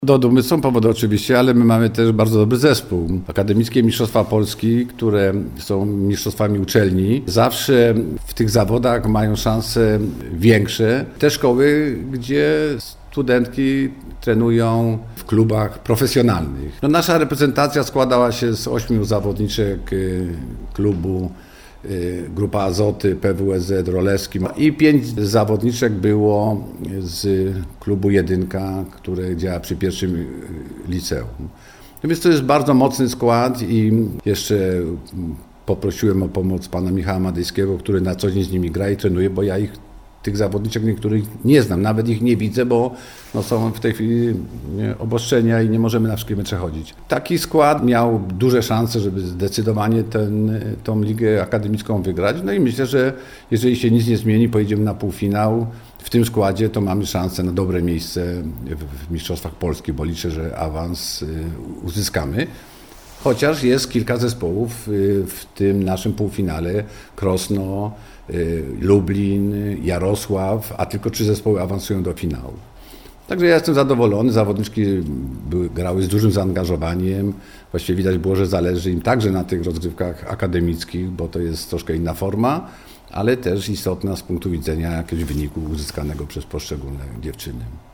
Do dumy są powody oczywiście, ale my mamy też bardzo dobry zespół. Akademickie Mistrzostwa Polski, które są mistrzostwami uczelni, zawsze w tych zawodach mają szanse większe. Te szkoły, gdzie studentki trenują w klubach profesjonalnych. Nasza reprezentacja składała się z 8 zawodniczek klubu Grupa Azoty, PWSZ, Rolewski i 5 zawodniczek było z klubu Jedynka, które działa przy pierwszym liceum. No więc to jest bardzo mocny skład i jeszcze poprosiłem o pomoc pana Michała Madejskiego, który na co dzień z nimi gra i trenuje, bo ja tych zawodniczek niektórych nie znam, nawet ich nie widzę, bo są w tej chwili obostrzenia i nie możemy na wszystkie mecze chodzić. Taki skład miał duże szanse, żeby zdecydowanie tą ligę akademicką wygrać. No i myślę, że jeżeli się nic nie zmieni, pojedziemy na półfinał. W tym składzie to mamy szansę na dobre miejsce w Mistrzostwach Polski, bo liczę, że awans uzyskamy. Chociaż jest kilka zespołów w tym naszym półfinale, Krosno, Lublin, Jarosław, a tylko 3 zespoły awansują do finału. Także ja jestem zadowolony, zawodniczki grały z dużym zaangażowaniem, właściwie widać było, że zależy im także na tych rozgrywkach akademickich, bo to jest troszkę inna forma, ale też istotna z punktu widzenia jakiegoś wyniku uzyskanego przez poszczególne dziewczyny.